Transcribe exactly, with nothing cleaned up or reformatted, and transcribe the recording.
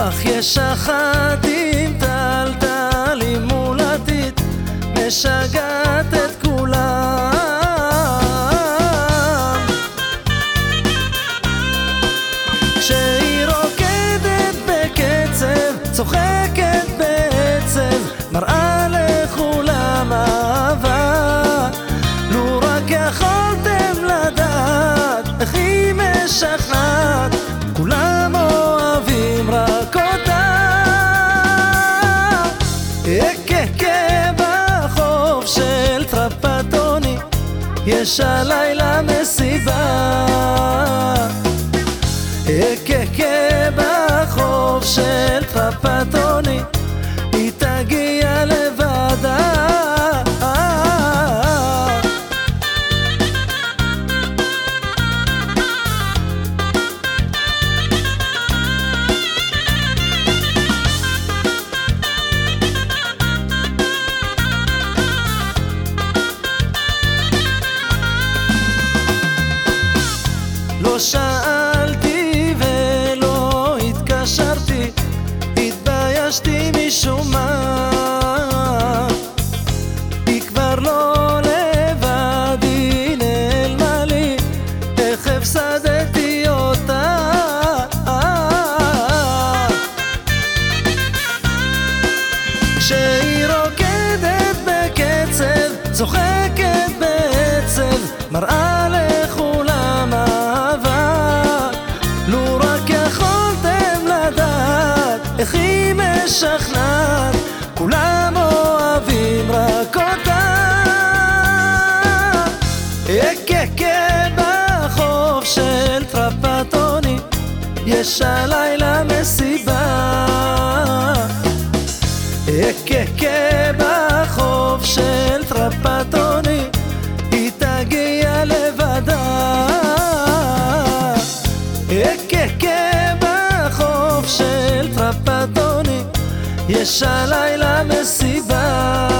אך יש אחת עם טלטלים מולדית משגעת את כולם. כשהיא רוקדת בקצב, צוחקת בעצב, מראה לכולם אהבה. לו רק יכולתם לדעת איך היא משכנעת, כולם אוהבים רק אותה. אקה בחוף של טרפטוני, יש הלילה מסיבה. אקה בחוף של טרפטוני, היא תגיע לבדה. לא שאלתי ולא התקשרתי, התביישתי משום מה. היא כבר לא לבד, היא נעלמה לי, איך הפסדתי אותה. כשהיא רוקדת בקצב, צוחקת בעצב, מראה לכולם אהבה. לו רק יכולתם לדעת איך היא משכנעת, כולם אוהבים רק אותה. אקה בחוף של טרפטוני, יש הלילה מסיבה. אקה בחוף של טרפטוני, היא תגיע לבדה. אקה בחוף של טרפטוני, יש הלילה מסיבה.